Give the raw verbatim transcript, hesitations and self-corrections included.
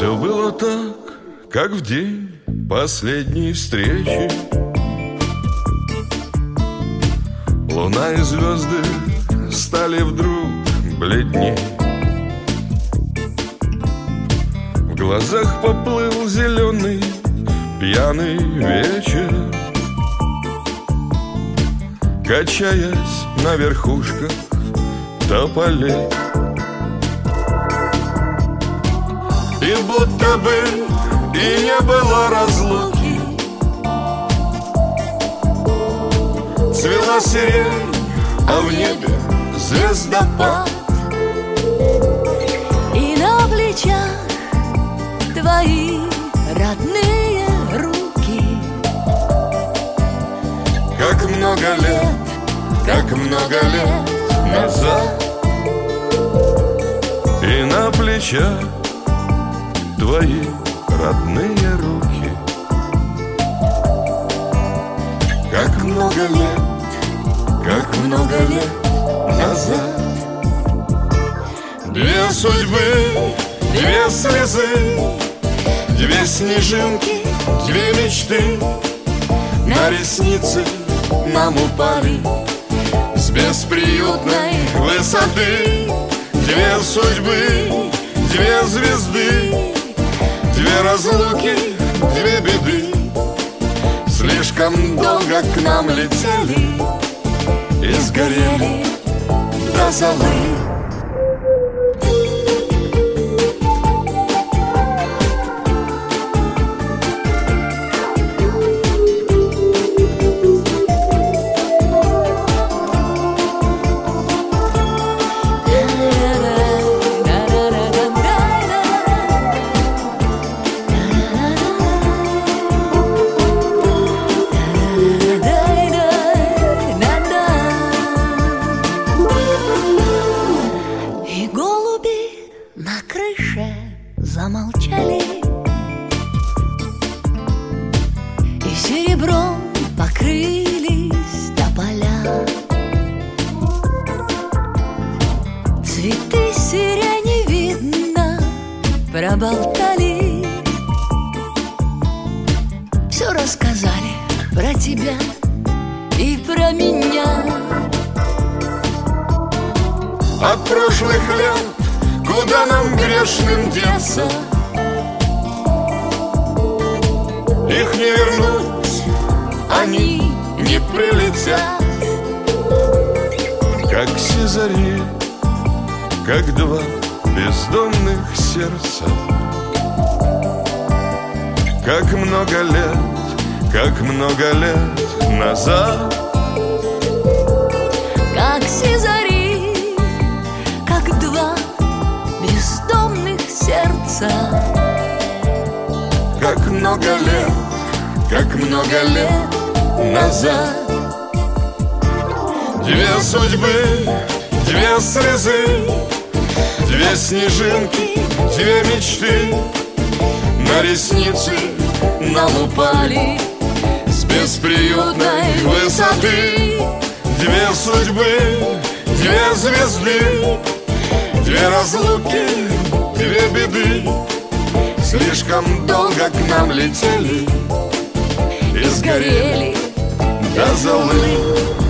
Все было так, как в день последней встречи. Луна и звезды стали вдруг бледней. В глазах поплыл зеленый пьяный вечер, качаясь на верхушках тополей. И будто бы и не было разлуки, цвела сирень, а в небе звездопад. И на плечах твои родные руки. Как много лет, как много лет назад. И на плечах твои родные руки. Как много лет, как много лет назад. Две судьбы, две слезы, две снежинки, две мечты на ресницы нам упали с бесприютной высоты. Две судьбы, две звезды, две разлуки, две беды. Слишком долго к нам летели и сгорели до золы. На крыше замолчали, и серебром покрылись тополя. Цветы сирени, видно, проболтали. Все рассказали про тебя и про меня. От прошлых лет куда нам грешным деться? Их не вернуть, они не прилетят. Как сизари, как два бездонных сердца. Как много лет, как много лет назад. Как сизари, как два бездомных сердца. Как много лет, как много лет назад. Две судьбы, две слезы, две снежинки, две мечты на ресницы нам упали с бесприютной высоты. Две судьбы, две звезды, две разлуки, две беды. Слишком долго к нам летели и сгорели до золы.